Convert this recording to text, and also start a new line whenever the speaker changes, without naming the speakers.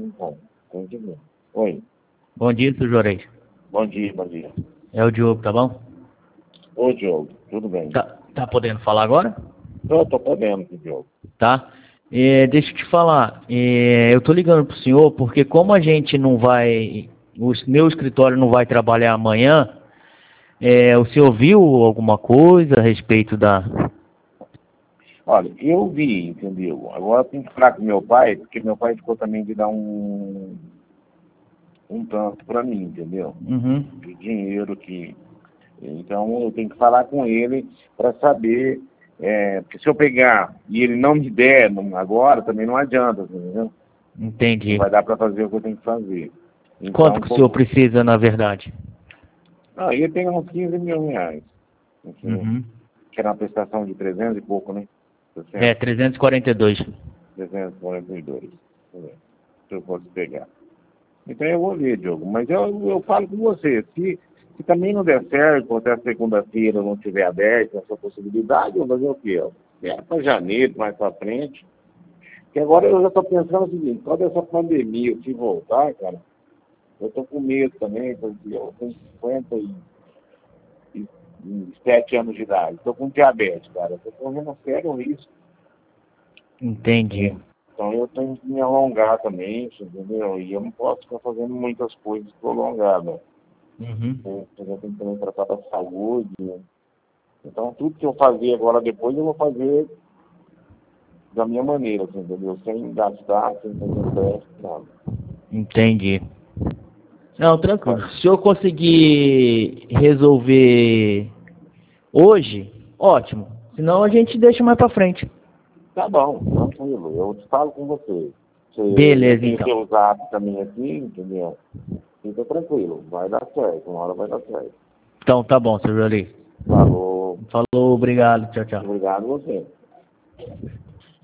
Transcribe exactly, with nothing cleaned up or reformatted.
tem como. Tem que ver. Oi.
Bom dia, seu Juarez.
Bom dia, bom dia.
É o Diogo, tá bom?
Ô, Diogo, tudo bem?
Tá, tá podendo falar agora?
Eu tô podendo, Diogo.
Tá. É, deixa eu te falar, é, eu tô ligando pro senhor porque como a gente não vai, o meu escritório não vai trabalhar amanhã, é, o senhor viu alguma coisa a respeito da...
Olha, eu vi, entendeu? Agora eu tenho que falar com meu pai, porque meu pai ficou também de dar um, um tanto pra mim, entendeu?
Uhum.
De dinheiro que... Então eu tenho que falar com ele para saber, é, porque se eu pegar e ele não me der agora, também não adianta, entendeu? Não
Entendi.
vai dar para fazer o que eu tenho que fazer. Então,
Quanto que o senhor precisa, na verdade?
Ah, eu tenho uns quinze mil reais. Entendeu?
Uhum.
Que era uma prestação de trezentos e pouco, né?
É, trezentos e quarenta e dois.
trezentos e quarenta e dois. Se eu fosse pegar. Então eu vou ver, Diogo. Mas eu, eu falo com você. Se, se também não der certo, até segunda-feira não tiver aberto essa possibilidade, eu vou fazer o quê? É para janeiro, mais para frente. Porque agora eu já estou pensando o seguinte, quando essa pandemia se voltar, cara, eu estou com medo também, porque eu tenho cinquenta e sete anos de idade. Estou com diabetes, cara. Estou correndo um sério risco.
Entendi.
Então eu tenho que me alongar também, entendeu? E eu não posso ficar fazendo muitas coisas prolongadas.
Uhum.
Eu tenho que também tratar da saúde. Então tudo que eu fazer agora depois, eu vou fazer da minha maneira, assim, entendeu? Sem gastar, sem fazer empréstimo, nada.
Entendi. Não, tranquilo. Se eu conseguir resolver hoje, ótimo. Senão a gente deixa mais pra frente.
Tá bom, tranquilo. Eu te falo com você. Você
Beleza,
tem
então.
seus atos também aqui, entendeu? Fica tranquilo. Vai dar certo. Uma hora vai dar certo.
Então tá bom, seu Jolie.
Falou.
Falou, obrigado. Tchau, tchau.
Obrigado a você.